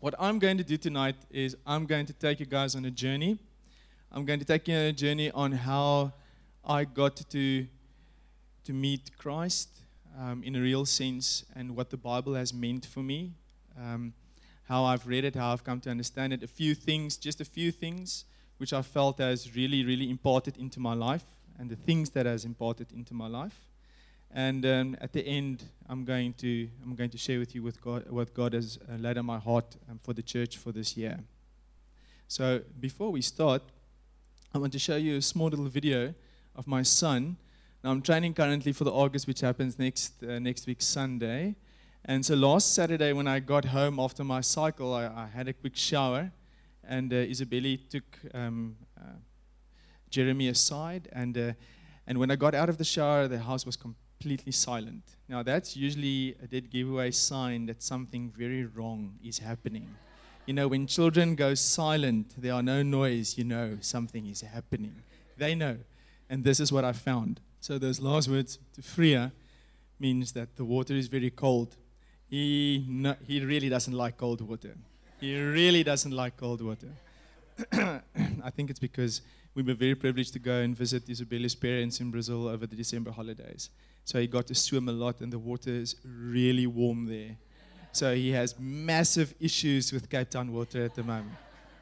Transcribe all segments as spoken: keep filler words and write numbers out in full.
what I'm going to do tonight is I'm going to take you guys on a journey. I'm going to take you on a journey on how I got to, to meet Christ um, in a real sense and what the Bible has meant for me, um, how I've read it, how I've come to understand it, a few things, just a few things which I felt has really, really imparted into my life and the things that has imparted into my life. And um, at the end, I'm going to I'm going to share with you with God, what God has uh, laid on my heart um, for the church for this year. So before we start, I want to show you a small little video of my son. Now I'm training currently for the August, which happens next uh, next week Sunday. And so last Saturday when I got home after my cycle, I, I had a quick shower, and uh, Isabelle took um, uh, Jeremy aside, and uh, and when I got out of the shower, the house was completely completely silent. Now that's usually a dead giveaway sign that something very wrong is happening. You know, when children go silent, there are no noise, you know something is happening. They know. And this is what I found. So those last words to Freya means that the water is very cold. He no, he really doesn't like cold water. He really doesn't like cold water. I think it's because we were very privileged to go and visit Isabelle's parents in Brazil over the December holidays. So he got to swim a lot, and the water is really warm there. So he has massive issues with Cape Town water at the moment.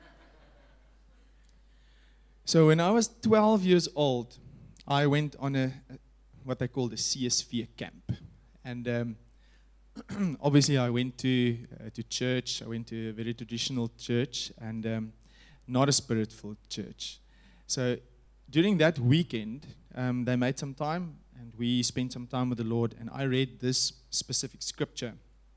So when I was twelve years old, I went on a, a what they call the C S V camp. And um, obviously I went to uh, to church. I went to a very traditional church, and um, not a spirit-filled church. So during that weekend, um, they made some time, and we spent some time with the Lord, and I read this specific scripture,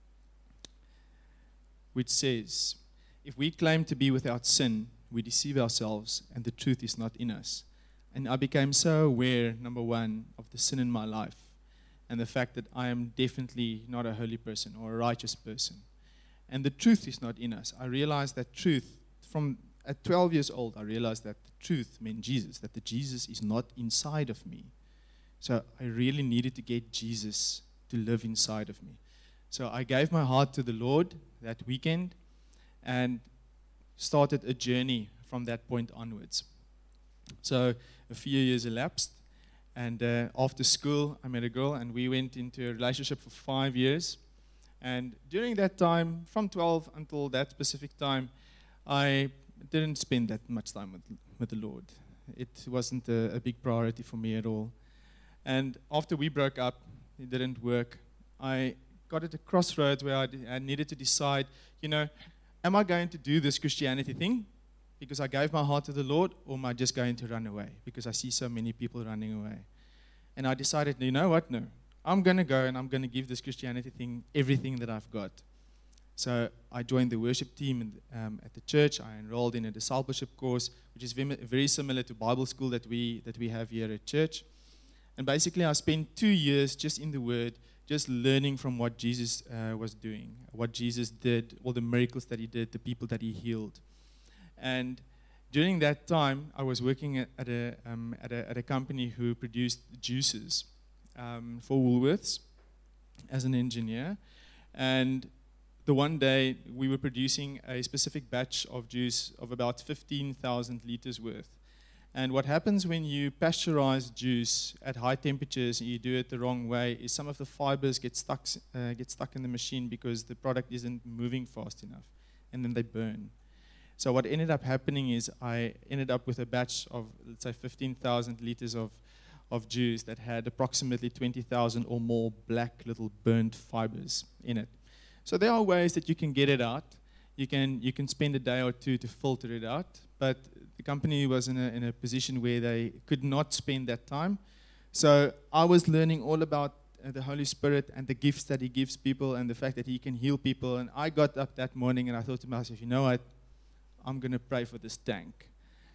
which says, if we claim to be without sin, we deceive ourselves, and the truth is not in us. And I became so aware, number one, of the sin in my life, and the fact that I am definitely not a holy person or a righteous person. And the truth is not in us. I realized that truth, from at twelve years old, I realized that the truth meant Jesus, that the Jesus is not inside of me. So I really needed to get Jesus to live inside of me. So I gave my heart to the Lord that weekend and started a journey from that point onwards. So a few years elapsed, and uh, after school I met a girl, and we went into a relationship for five years. And during that time, from twelve until that specific time, I didn't spend that much time with, with the Lord. It wasn't a, a big priority for me at all. And after we broke up, it didn't work. I got at a crossroads where I, d- I needed to decide, you know, am I going to do this Christianity thing because I gave my heart to the Lord, or am I just going to run away because I see so many people running away? And I decided, you know what, no. I'm going to go and I'm going to give this Christianity thing everything that I've got. So I joined the worship team in, um, at the church. I enrolled in a discipleship course, which is very similar to Bible school that we that we have here at church. And basically, I spent two years just in the Word, just learning from what Jesus uh, was doing, what Jesus did, all the miracles that He did, the people that He healed. And during that time, I was working at, at, a, um, at, a, at a company who produced juices um, for Woolworths as an engineer. And the one day, we were producing a specific batch of juice of about fifteen thousand liters worth. And what happens when you pasteurize juice at high temperatures and you do it the wrong way is some of the fibers get stuck, uh, get stuck in the machine because the product isn't moving fast enough, and then they burn. So what ended up happening is I ended up with a batch of, let's say, fifteen thousand liters of, of juice that had approximately twenty thousand or more black little burnt fibers in it. So there are ways that you can get it out. You can you can spend a day or two to filter it out, but the company was in a in a position where they could not spend that time. So I was learning all about uh, the Holy Spirit and the gifts that He gives people and the fact that He can heal people. And I got up that morning and I thought to myself, you know what, I'm going to pray for this tank.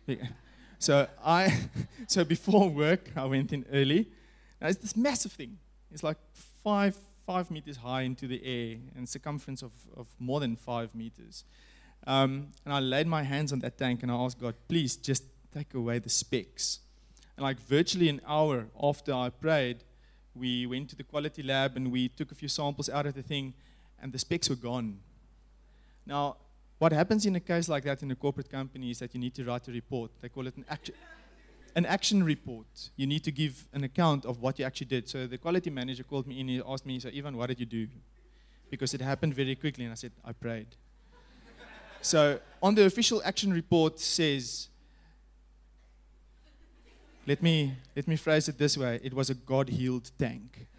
So I so before work I went in early. Now it's this massive thing. It's like five. five meters high into the air and circumference of, of more than five meters. Um, and I laid my hands on that tank and I asked God, please just take away the specks. And like virtually an hour after I prayed, we went to the quality lab and we took a few samples out of the thing and the specks were gone. Now, what happens in a case like that in a corporate company is that you need to write a report. They call it an action, an action report. You need to give an account of what you actually did. So the quality manager called me in, he asked me, so Ivan, what did you do? Because it happened very quickly, and I said, I prayed. So on the official action report says, let me, let me phrase it this way, it was a God-healed tank.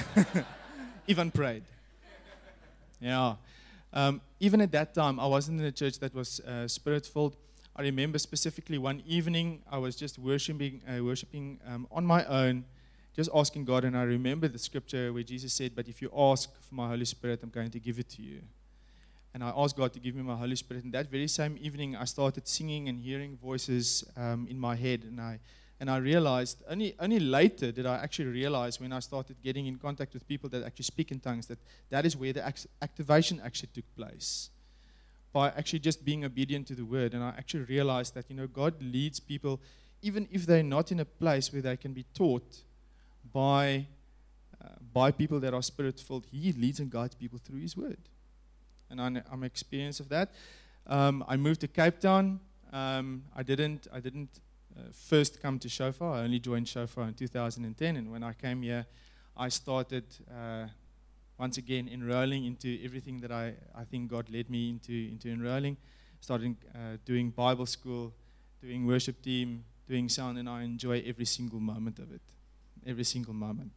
Ivan prayed. Yeah. Um, even at that time, I wasn't in a church that was uh, spirit-filled. I remember specifically one evening, I was just worshiping, uh, worshiping um, on my own, just asking God, and I remember the scripture where Jesus said, but if you ask for my Holy Spirit, I'm going to give it to you. And I asked God to give me my Holy Spirit, and that very same evening, I started singing and hearing voices um, in my head, and I And I realized, only, only later did I actually realize when I started getting in contact with people that actually speak in tongues, that that is where the act- activation actually took place. By actually just being obedient to the word. And I actually realized that, you know, God leads people, even if they're not in a place where they can be taught by, uh, by people that are spirit-filled, He leads and guides people through His word. And I'm, I'm experienced of that. Um, I moved to Cape Town. Um, I didn't, I didn't, Uh, first come to Shofar. I only joined Shofar in two thousand ten, and when I came here, I started uh, once again enrolling into everything that I, I think God led me into, into enrolling, starting uh, doing Bible school, doing worship team, doing sound, and I enjoy every single moment of it, every single moment.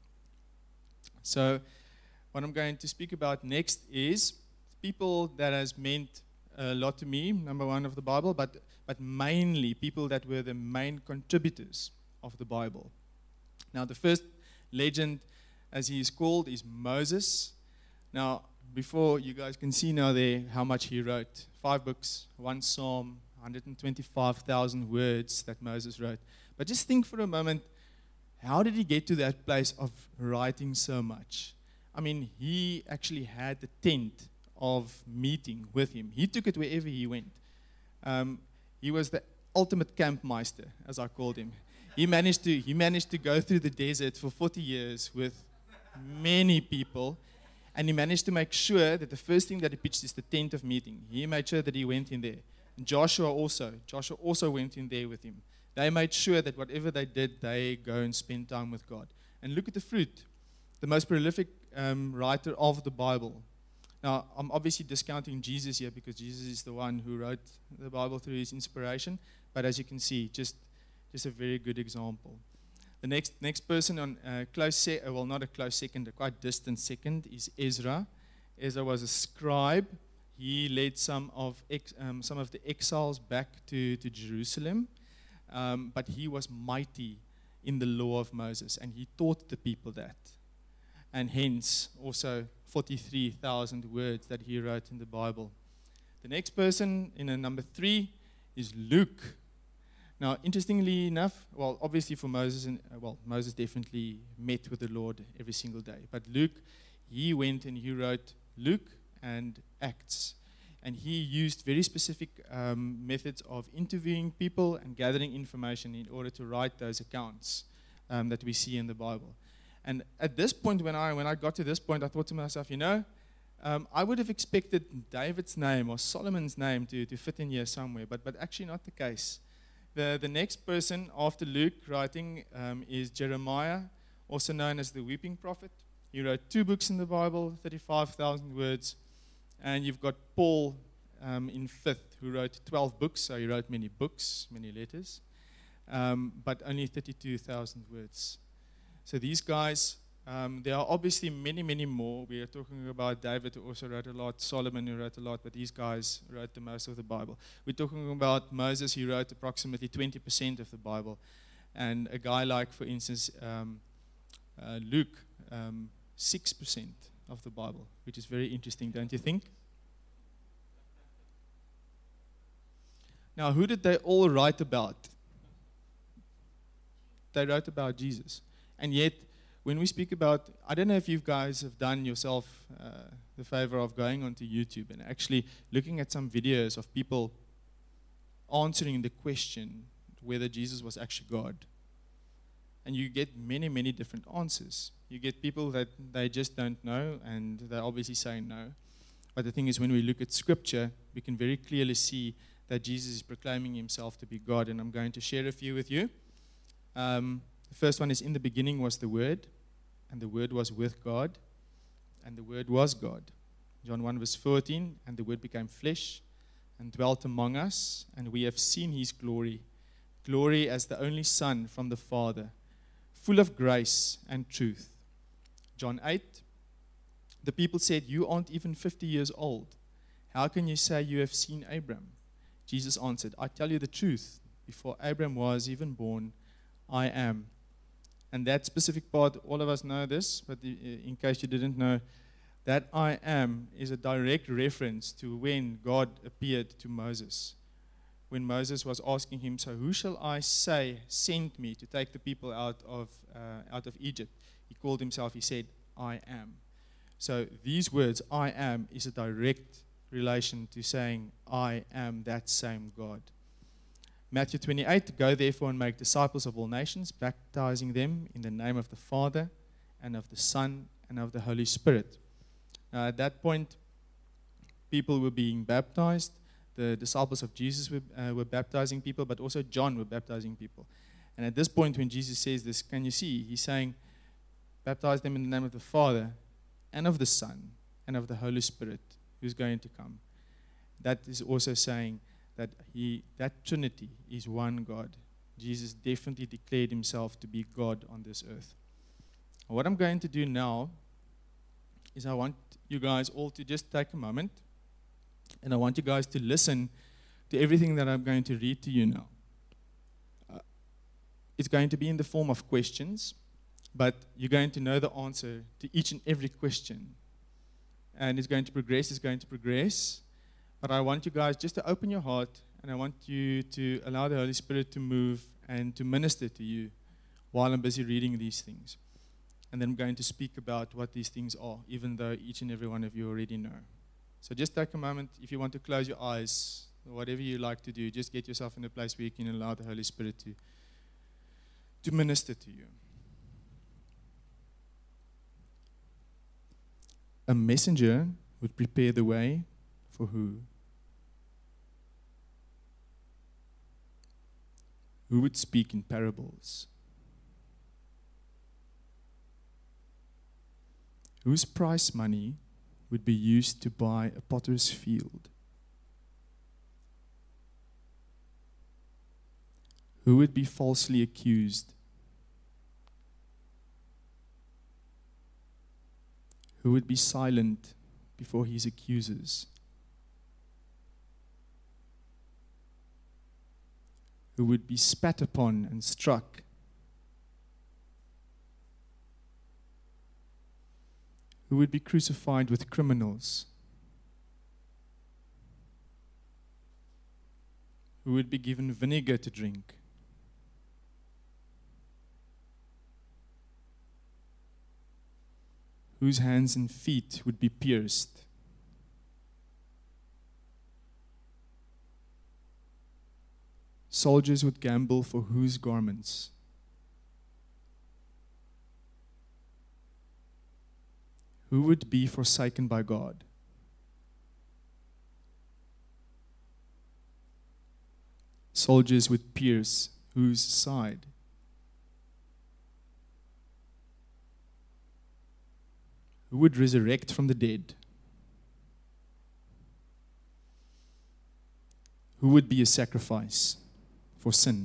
So what I'm going to speak about next is people that has meant a lot to me, number one of the Bible, but but mainly people that were the main contributors of the Bible. Now, the first legend, as he is called, is Moses. Now, before you guys can see now there how much he wrote. Five books, one psalm, one hundred twenty-five thousand words that Moses wrote. But just think for a moment, how did he get to that place of writing so much? I mean, he actually had the tent of meeting with him. He took it wherever he went. Um, He was the ultimate campmeister, as I called him. He managed to he managed to go through the desert for forty years with many people, and he managed to make sure that the first thing that he pitched is the tent of meeting. He made sure that he went in there. And Joshua also. Joshua also went in there with him. They made sure that whatever they did, they go and spend time with God. And look at the fruit. The most prolific um, writer of the Bible. Now, I'm obviously discounting Jesus here because Jesus is the one who wrote the Bible through his inspiration. But as you can see, just, just a very good example. The next next person on uh, close, se- well, not a close second, a quite distant second, is Ezra. Ezra was a scribe. He led some of ex, um, some of the exiles back to, to Jerusalem. Um, but he was mighty in the law of Moses, and he taught the people that. And hence, also, forty-three thousand words that he wrote in the Bible. The next person, in a number three, is Luke. Now, interestingly enough, well, obviously for Moses, and uh, well, Moses definitely met with the Lord every single day. But Luke, he went and he wrote Luke and Acts. And he used very specific um, methods of interviewing people and gathering information in order to write those accounts um, that we see in the Bible. And at this point, when I when I got to this point, I thought to myself, you know, um, I would have expected David's name or Solomon's name to, to fit in here somewhere, but but actually not the case. The the next person after Luke writing um, is Jeremiah, also known as the Weeping Prophet. He wrote two books in the Bible, thirty-five thousand words. And you've got Paul um, in fifth, who wrote twelve books, so he wrote many books, many letters, um, but only thirty-two thousand words. So these guys, um, there are obviously many, many more. We are talking about David, who also wrote a lot, Solomon, who wrote a lot, but these guys wrote the most of the Bible. We're talking about Moses, he wrote approximately twenty percent of the Bible. And a guy like, for instance, um, uh, Luke, um, six percent of the Bible, which is very interesting, don't you think? Now, who did they all write about? They wrote about Jesus. And yet, when we speak about, I don't know if you guys have done yourself uh, the favor of going onto YouTube and actually looking at some videos of people answering the question whether Jesus was actually God. And you get many, many different answers. You get people that they just don't know, and they're obviously saying no. But the thing is, when we look at Scripture, we can very clearly see that Jesus is proclaiming himself to be God. And I'm going to share a few with you. Um, the first one is, in the beginning was the Word, and the Word was with God, and the Word was God. John one verse fourteen, and the Word became flesh and dwelt among us, and we have seen his glory, glory as the only Son from the Father, full of grace and truth. John eight, the people said, you aren't even fifty years old. How can you say you have seen Abraham? Jesus answered, I tell you the truth, before Abraham was even born, I am. And that specific part, all of us know this, but in case you didn't know, that I am is a direct reference to when God appeared to Moses. When Moses was asking him, so who shall I say sent me to take the people out of uh, out of Egypt? He called himself, he said, I am. So these words, I am, is a direct relation to saying, I am that same God. Matthew twenty-eight, go therefore and make disciples of all nations, baptizing them in the name of the Father and of the Son and of the Holy Spirit. Uh, at that point, people were being baptized. The disciples of Jesus were, uh, were baptizing people, but also John were baptizing people. And at this point, when Jesus says this, can you see? He's saying, baptize them in the name of the Father and of the Son and of the Holy Spirit, who's going to come. That is also saying that he, that Trinity is one God. Jesus definitely declared himself to be God on this earth. What I'm going to do now is I want you guys all to just take a moment, and I want you guys to listen to everything that I'm going to read to you now. Uh, it's going to be in the form of questions, but you're going to know the answer to each and every question. And it's going to progress, it's going to progress. But I want you guys just to open your heart, and I want you to allow the Holy Spirit to move and to minister to you while I'm busy reading these things. And then I'm going to speak about what these things are, even though each and every one of you already know. So just take a moment. If you want to close your eyes, or whatever you like to do, just get yourself in a place where you can allow the Holy Spirit to, to minister to you. A messenger would prepare the way for who? Who would speak in parables? Whose prize money would be used to buy a potter's field? Who would be falsely accused? Who would be silent before his accusers? Who would be spat upon and struck? Who would be crucified with criminals? Who would be given vinegar to drink? Whose hands and feet would be pierced? Soldiers would gamble for whose garments? Who would be forsaken by God? Soldiers would pierce whose side? Who would resurrect from the dead? Who would be a sacrifice for sin?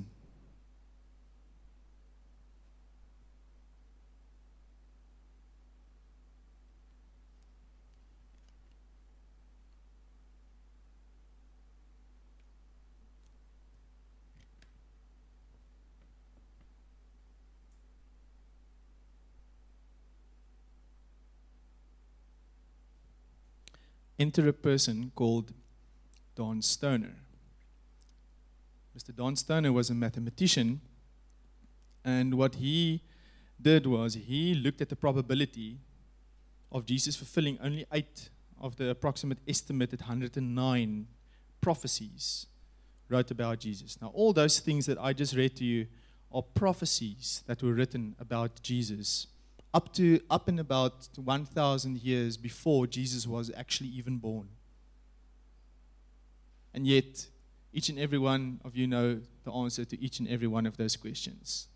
Enter a person called Don Stoner. Mister Don Stoner was a mathematician, and what he did was he looked at the probability of Jesus fulfilling only eight of the approximate estimated one hundred nine prophecies wrote about Jesus. Now, all those things that I just read to you are prophecies that were written about Jesus up to up and about one thousand years before Jesus was actually even born. And yet, each and every one of you know the answer to each and every one of those questions.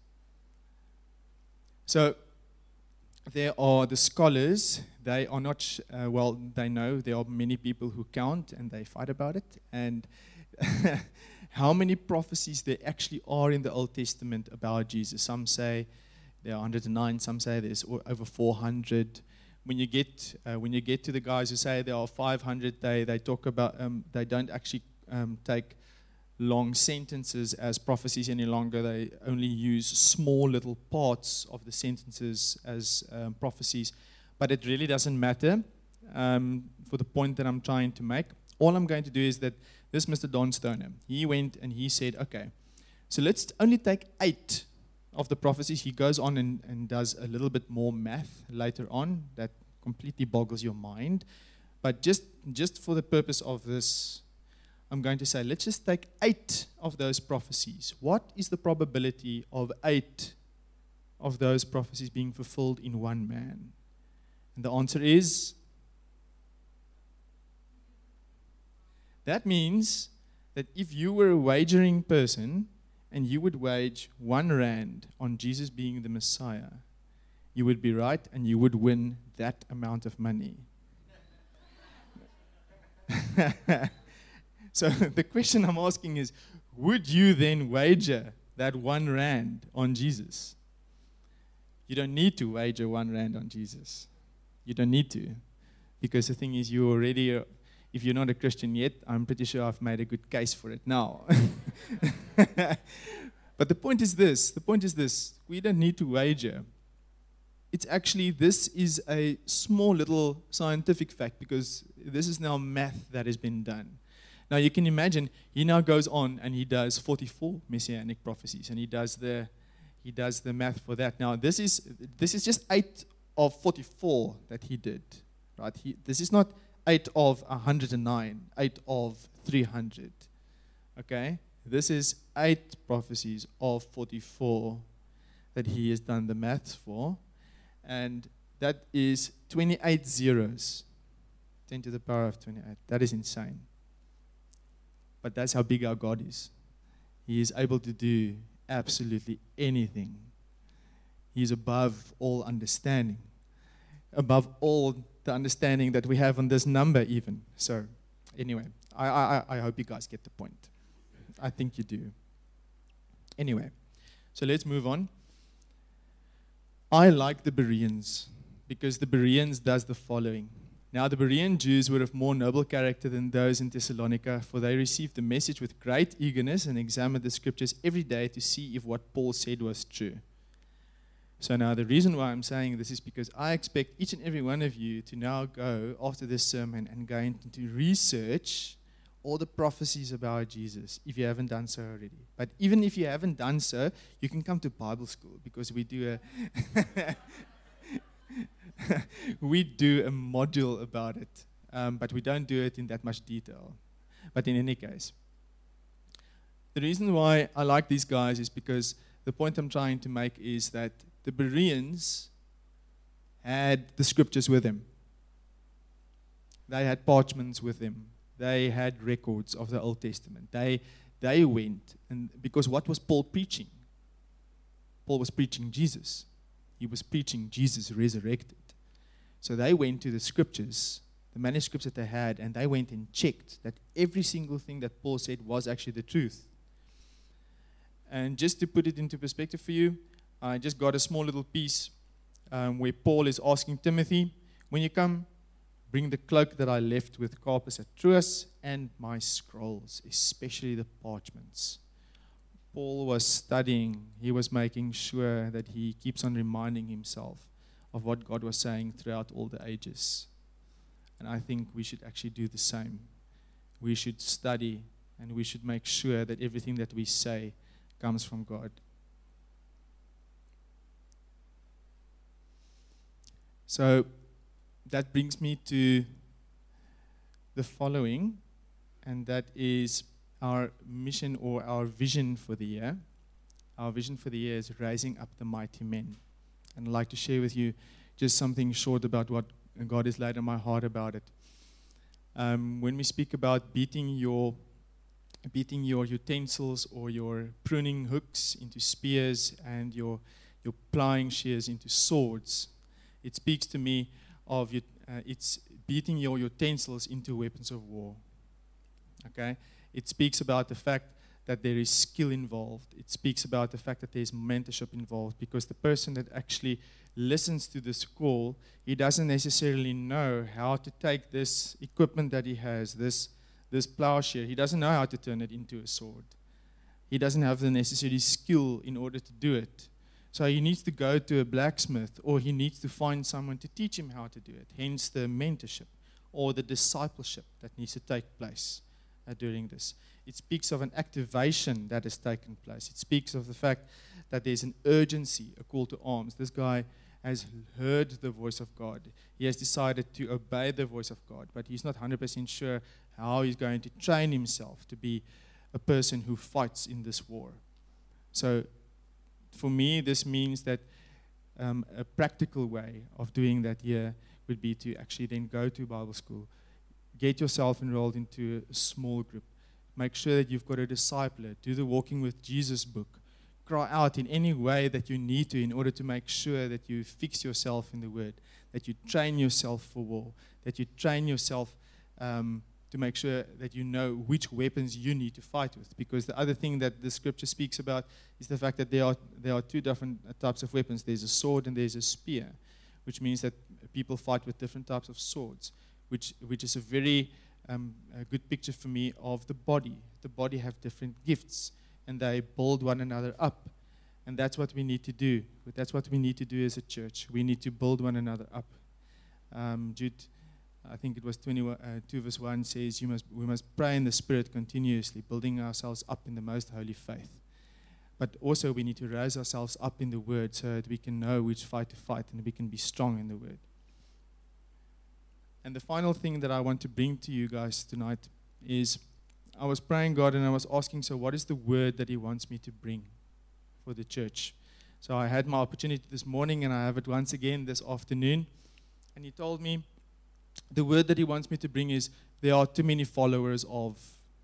So, there are the scholars. They are not, uh, well, they know there are many people who count and they fight about it. And how many prophecies there actually are in the Old Testament about Jesus. Some say there are one hundred nine, some say there's over four hundred. When you get uh, when you get to the guys who say there are five hundred, they, they talk about, um, they don't actually um, take long sentences as prophecies any longer. They only use small little parts of the sentences as um, prophecies. But it really doesn't matter um, for the point that I'm trying to make. All I'm going to do is that this Mister Don Stoner, he went and he said, okay, so let's only take eight of the prophecies. He goes on and, and does a little bit more math later on that completely boggles your mind. But just, just for the purpose of this, I'm going to say, let's just take eight of those prophecies. What is the probability of eight of those prophecies being fulfilled in one man? And the answer is, that means that if you were a wagering person and you would wage one rand on Jesus being the Messiah, you would be right and you would win that amount of money. So the question I'm asking is, would you then wager that one rand on Jesus? You don't need to wager one rand on Jesus. You don't need to. Because the thing is, you already, uh, if you're not a Christian yet, I'm pretty sure I've made a good case for it now. But the point is this, the point is this, we don't need to wager. It's actually, this is a small little scientific fact because this is now math that has been done. Now you can imagine, he now goes on and he does forty-four messianic prophecies and he does the he does the math for that. Now this is this is just eight of forty-four that he did. Right? He, this is not eight of one hundred nine, eight of three hundred. Okay? This is eight prophecies of forty-four that he has done the maths for. And that is twenty-eight zeros. ten to the power of twenty-eight. That is insane. But that's how big our God is. He is able to do absolutely anything. He is above all understanding. Above all the understanding that we have on this number even. So, anyway, I, I, I hope you guys get the point. I think you do. Anyway, so let's move on. I like the Bereans because the Bereans does the following. Now the Berean Jews were of more noble character than those in Thessalonica, for they received the message with great eagerness and examined the scriptures every day to see if what Paul said was true. So now the reason why I'm saying this is because I expect each and every one of you to now go after this sermon and go into research all the prophecies about Jesus, if you haven't done so already. But even if you haven't done so, you can come to Bible school because we do a we do a module about it, um, but we don't do it in that much detail. But in any case, the reason why I like these guys is because the point I'm trying to make is that the Bereans had the scriptures with them. They had parchments with them. They had records of the Old Testament. They they went, and because what was Paul preaching? Paul was preaching Jesus. He was preaching Jesus resurrected. So they went to the scriptures, the manuscripts that they had, and they went and checked that every single thing that Paul said was actually the truth. And just to put it into perspective for you, I just got a small little piece um, where Paul is asking Timothy, when you come, bring the cloak that I left with Carpus at Troas and my scrolls, especially the parchments. Paul was studying. He was making sure that he keeps on reminding himself of what God was saying throughout all the ages. And I think we should actually do the same. We should study and we should make sure that everything that we say comes from God. So that brings me to the following, and that is our mission or our vision for the year. Our vision for the year is raising up the mighty men. And I'd like to share with you just something short about what God has laid on my heart about it. Um, when we speak about beating your beating your utensils or your pruning hooks into spears and your your ploughing shears into swords, it speaks to me of you, uh, it's beating your utensils into weapons of war. Okay? It speaks about the fact that there is skill involved. It speaks about the fact that there is mentorship involved, because the person that actually listens to this call, he doesn't necessarily know how to take this equipment that he has, this, this plowshare. He doesn't know how to turn it into a sword. He doesn't have the necessary skill in order to do it. So he needs to go to a blacksmith, or he needs to find someone to teach him how to do it. Hence the mentorship or the discipleship that needs to take place uh, during this. It speaks of an activation that has taken place. It speaks of the fact that there's an urgency, a call to arms. This guy has heard the voice of God. He has decided to obey the voice of God, but he's not one hundred percent sure how he's going to train himself to be a person who fights in this war. So for me, this means that um, a practical way of doing that here would be to actually then go to Bible school, get yourself enrolled into a small group, make sure that you've got a discipler, do the Walking with Jesus book, cry out in any way that you need to in order to make sure that you fix yourself in the Word, that you train yourself for war, that you train yourself um, to make sure that you know which weapons you need to fight with. Because the other thing that the scripture speaks about is the fact that there are there are two different types of weapons. There's a sword and there's a spear, which means that people fight with different types of swords, which which is a very um, a good picture for me of the body. The body have different gifts, and they build one another up. And that's what we need to do. That's what we need to do as a church. We need to build one another up. Um, Jude, I think it was twenty-one, uh, two verse one says, you must, we must pray in the Spirit continuously, building ourselves up in the most holy faith. But also we need to raise ourselves up in the Word so that we can know which fight to fight and we can be strong in the Word. And the final thing that I want to bring to you guys tonight is, I was praying God and I was asking, so what is the word that He wants me to bring for the church? So I had my opportunity this morning and I have it once again this afternoon. And He told me, the word that He wants me to bring is, there are too many followers of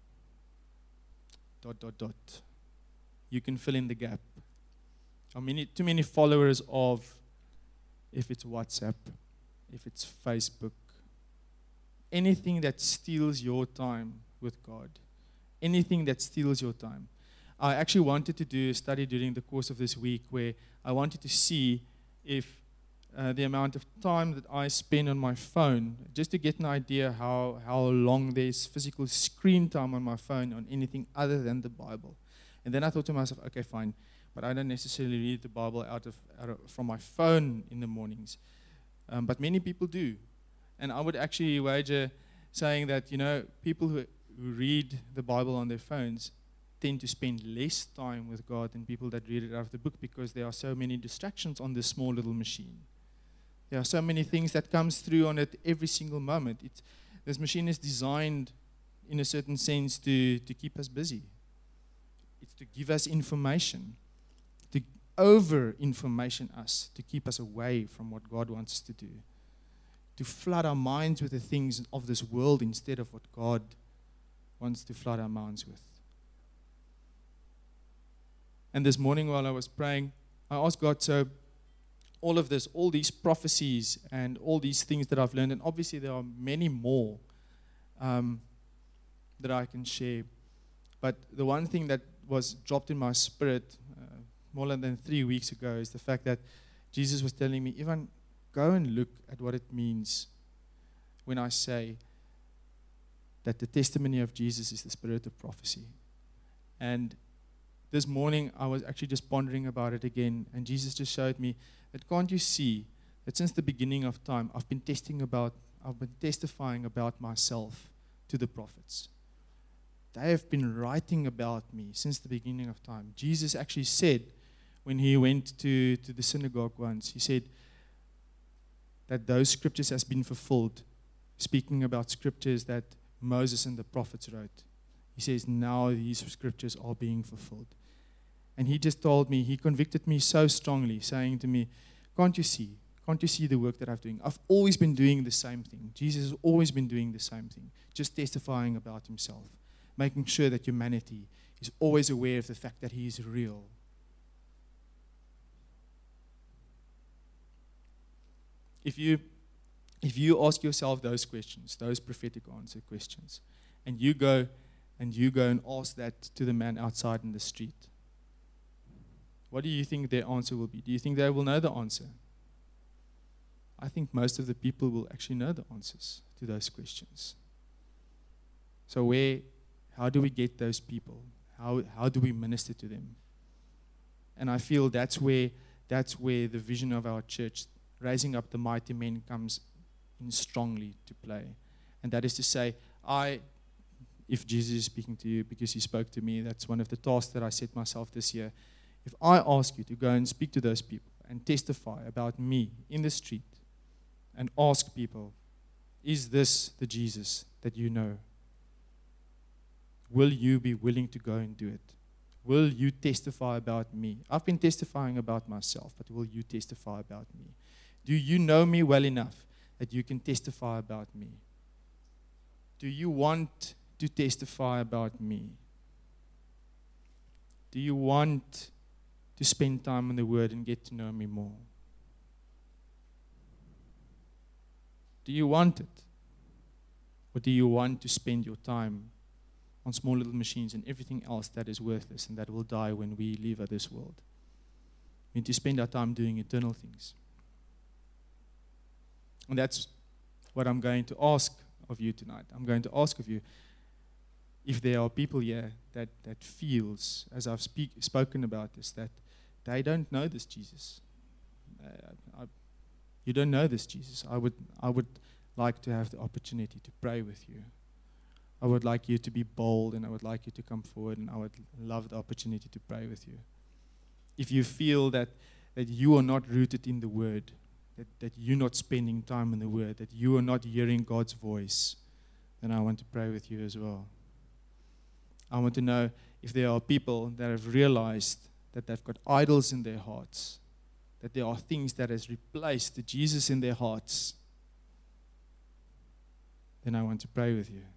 dot, dot, dot. You can fill in the gap. How many, too many followers of, if it's WhatsApp, if it's Facebook, anything that steals your time with God, anything that steals your time. I actually wanted to do a study during the course of this week where I wanted to see if uh, the amount of time that I spend on my phone, just to get an idea how, how long there's physical screen time on my phone on anything other than the Bible. And then I thought to myself, okay, fine, but I don't necessarily read the Bible out of, out of from my phone in the mornings. Um, but many people do. And I would actually wager saying that, you know, people who, who read the Bible on their phones tend to spend less time with God than people that read it out of the book, because there are so many distractions on this small little machine. There are so many things that comes through on it every single moment. It's, this machine is designed in a certain sense to, to keep us busy. It's to give us information, to over-information us, to keep us away from what God wants us to do, to flood our minds with the things of this world instead of what God wants to flood our minds with. And this morning while I was praying, I asked God, so all of this, all these prophecies and all these things that I've learned, and obviously there are many more um, that I can share, but the one thing that was dropped in my spirit uh, more than three weeks ago is the fact that Jesus was telling me, Ivan, go and look at what it means when I say that the testimony of Jesus is the spirit of prophecy. And this morning, I was actually just pondering about it again, and Jesus just showed me that, can't you see that since the beginning of time, I've been testing about, I've been testifying about myself to the prophets. They have been writing about me since the beginning of time. Jesus actually said, when He went to, to the synagogue once, He said that those scriptures has been fulfilled, speaking about scriptures that Moses and the prophets wrote. He says, now these scriptures are being fulfilled. And He just told me, He convicted me so strongly, saying to me, Can't you see? Can't you see the work that I'm doing? I've always been doing the same thing. Jesus has always been doing the same thing, just testifying about himself, making sure that humanity is always aware of the fact that he is real. If you, if you ask yourself those questions, those prophetic answer questions, and you go and you go and ask that to the man outside in the street, what do you think their answer will be? Do you think they will know the answer? I think most of the people will actually know the answers to those questions. So where, how do we get those people? How how do we minister to them? And I feel that's where that's where the vision of our church, raising up the mighty men, comes in strongly to play. And that is to say, I, if Jesus is speaking to you because he spoke to me, that's one of the tasks that I set myself this year. If I ask you to go and speak to those people and testify about me in the street, and ask people, is this the Jesus that you know? Will you be willing to go and do it? Will you testify about me? I've been testifying about myself, but will you testify about me? Do you know me well enough that you can testify about me? Do you want to testify about me? Do you want to spend time in the Word and get to know me more? Do you want it? Or do you want to spend your time on small little machines and everything else that is worthless and that will die when we leave this world? We need to spend our time doing eternal things. And that's what I'm going to ask of you tonight. I'm going to ask of you if there are people here that, that feels, as I've speak, spoken about this, that they don't know this Jesus. Uh, I, You don't know this Jesus. I would I would like to have the opportunity to pray with you. I would like you to be bold, and I would like you to come forward, and I would love the opportunity to pray with you. If you feel that, that you are not rooted in the Word, that, that you're not spending time in the Word, that you are not hearing God's voice, then I want to pray with you as well. I want to know if there are people that have realized that they've got idols in their hearts, that there are things that has replaced the Jesus in their hearts, then I want to pray with you.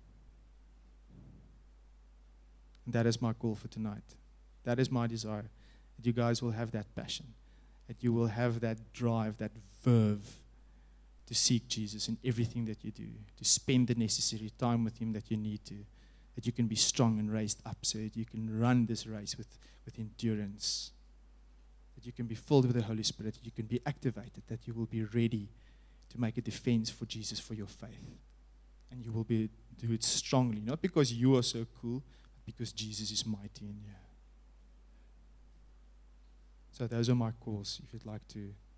And that is my call for tonight. That is my desire, that you guys will have that passion, that you will have that drive, that verve to seek Jesus in everything that you do, to spend the necessary time with him that you need to, that you can be strong and raised up so that you can run this race with, with endurance, that you can be filled with the Holy Spirit, that you can be activated, that you will be ready to make a defense for Jesus, for your faith. And you will be do it strongly, not because you are so cool, but because Jesus is mighty in you. So those are my calls, if you'd like to